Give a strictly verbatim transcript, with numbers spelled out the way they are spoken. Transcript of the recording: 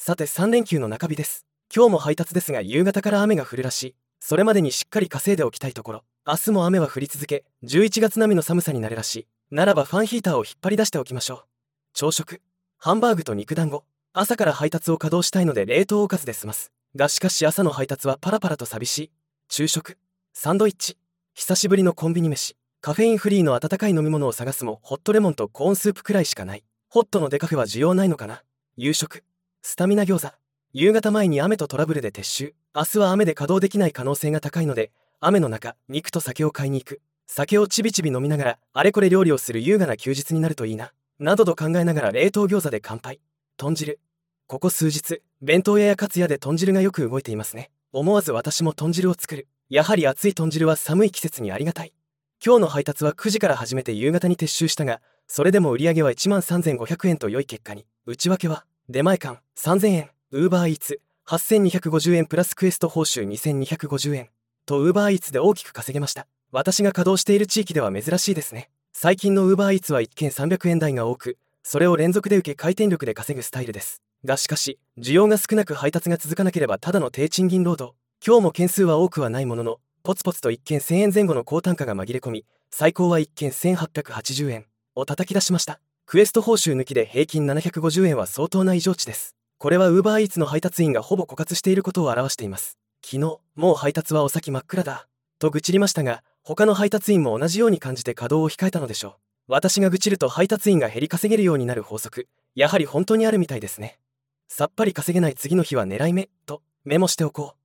さてさん連休の中日です。今日も配達ですが夕方から雨が降るらしい。それまでにしっかり稼いでおきたいところ。明日も雨は降り続け、じゅういちがつ並みの寒さになるらしい。ならばファンヒーターを引っ張り出しておきましょう。朝食、ハンバーグと肉団子。朝から配達を稼働したいので冷凍おかずで済ます。がしかし朝の配達はパラパラと寂しい。昼食、サンドイッチ。久しぶりのコンビニ飯。カフェインフリーの温かい飲み物を探すもホットレモンとコーンスープくらいしかない。ホットのデカフェは需要ないのかな。夕食、スタミナ餃子。夕方前に雨とトラブルで撤収。明日は雨で稼働できない可能性が高いので、雨の中肉と酒を買いに行く。酒をちびちび飲みながらあれこれ料理をする優雅な休日になるといいな、などと考えながら冷凍餃子で乾杯。豚汁。ここ数日弁当屋やカツ屋で豚汁がよく動いていますね。思わず私も豚汁を作る。やはり熱い豚汁は寒い季節にありがたい。今日の配達はくじから始めて夕方に撤収したが、それでも売り上げはいちまんさんぜんごひゃくえんと良い結果に。内訳は出前館さんぜんえん、ウーバーイーツはっせんにひゃくごじゅうえんプラスクエスト報酬にせんにひゃくごじゅうえんとウーバーイーツで大きく稼げました。私が稼働している地域では珍しいですね。最近のウーバーイーツはいっけんさんびゃくえん台が多く、それを連続で受け回転力で稼ぐスタイルです。がしかし需要が少なく配達が続かなければただの低賃金労働。今日も件数は多くはないものの、ポツポツといっけんせんえん前後の高単価が紛れ込み、最高はいっけんせんはっぴゃくはちじゅうえんを叩き出しました。クエスト報酬抜きで平均ななひゃくごじゅうえんは相当な異常値です。これは ウーバーイーツの配達員がほぼ枯渇していることを表しています。昨日、もう配達はお先真っ暗だと愚痴りましたが、他の配達員も同じように感じて稼働を控えたのでしょう。私が愚痴ると配達員が減り稼げるようになる法則、やはり本当にあるみたいですね。さっぱり稼げない次の日は狙い目とメモしておこう。